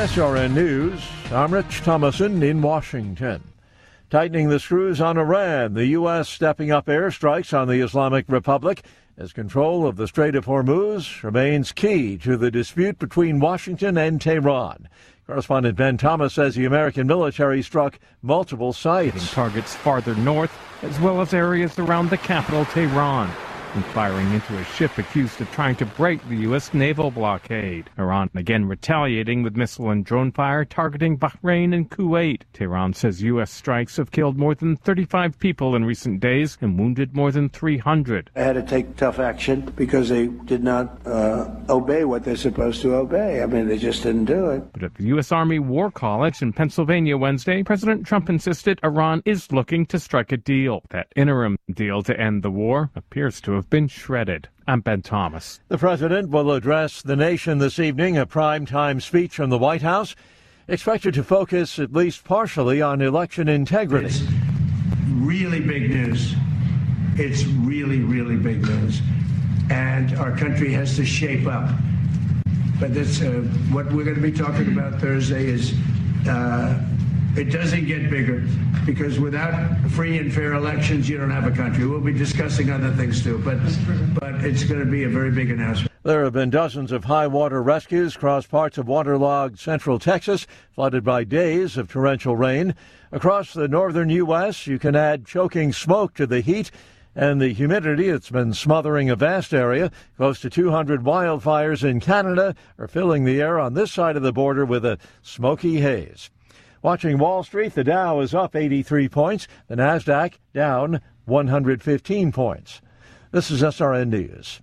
SRN News, I'm Rich Thomason in Washington. Tightening the screws on Iran, the U.S. stepping up airstrikes on the Islamic Republic as control of the Strait of Hormuz remains key to the dispute between Washington and Tehran. Correspondent Ben Thomas says the American military struck multiple sites. Targets farther north, as well as areas around the capital, Tehran, and firing into a ship accused of trying to break the U.S. naval blockade. Iran again retaliating with missile and drone fire targeting Bahrain and Kuwait. Tehran says U.S. strikes have killed more than 35 people in recent days and wounded more than 300. I had to take tough action because they did not obey what they're supposed to obey. I mean, they just didn't do it. But at the U.S. Army War College in Pennsylvania Wednesday, President Trump insisted Iran is looking to strike a deal. That interim deal to end the war appears to have been shredded. I'm Ben Thomas. The president will address the nation this evening, a primetime speech from the White House, expected to focus at least partially on election integrity. It's really big news. It's really, really big news. And our country has to shape up. But that's what we're going to be talking about Thursday is it doesn't get bigger, because without free and fair elections, you don't have a country. We'll be discussing other things too, but it's going to be a very big announcement. There have been dozens of high water rescues across parts of waterlogged central Texas, flooded by days of torrential rain. Across the northern U.S., you can add choking smoke to the heat and the humidity that's been smothering a vast area. Close to 200 wildfires in Canada are filling the air on this side of the border with a smoky haze. Watching Wall Street, the Dow is up 83 points, the Nasdaq down 115 points. This is SRN News.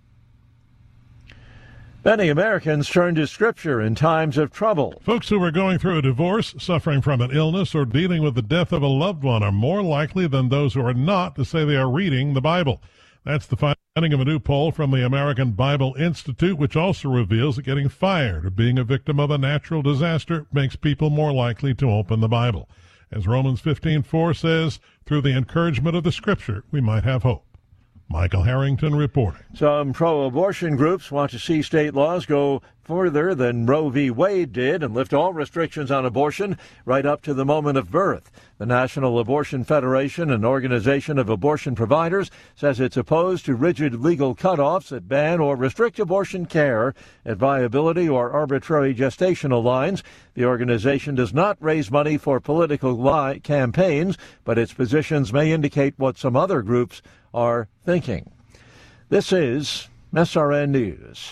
Many Americans turn to Scripture in times of trouble. Folks who are going through a divorce, suffering from an illness, or dealing with the death of a loved one are more likely than those who are not to say they are reading the Bible. That's the finding of a new poll from the American Bible Institute, which also reveals that getting fired or being a victim of a natural disaster makes people more likely to open the Bible. As Romans 15:4 says, through the encouragement of the Scripture, we might have hope. Michael Harrington reporting. Some pro-abortion groups want to see state laws go further than Roe v. Wade did and lift all restrictions on abortion right up to the moment of birth. The National Abortion Federation, an organization of abortion providers, says it's opposed to rigid legal cutoffs that ban or restrict abortion care at viability or arbitrary gestational lines. The organization does not raise money for political campaigns, but its positions may indicate what some other groups are thinking. This is SRN News.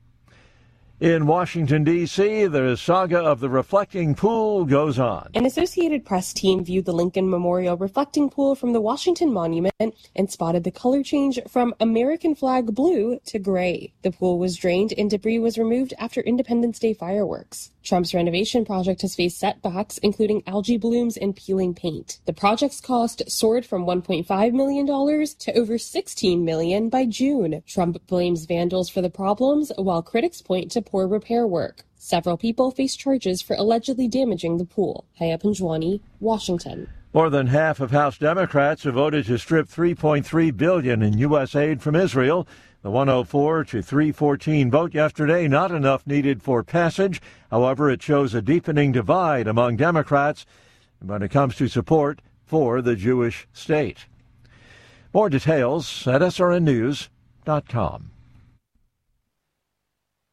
In Washington, D.C., the saga of the reflecting pool goes on. An Associated Press team viewed the Lincoln Memorial reflecting pool from the Washington Monument and spotted the color change from American flag blue to gray. The pool was drained and debris was removed after Independence Day fireworks. Trump's renovation project has faced setbacks, including algae blooms and peeling paint. The project's cost soared from $1.5 million to over $16 million by June. Trump blames vandals for the problems, while critics point to poor repair work. Several people face charges for allegedly damaging the pool. Haya Panjwani, Washington. More than half of House Democrats have voted to strip $3.3 billion in U.S. aid from Israel. The 104 to 314 vote yesterday, not enough needed for passage. However, it shows a deepening divide among Democrats when it comes to support for the Jewish state. More details at srnnews.com.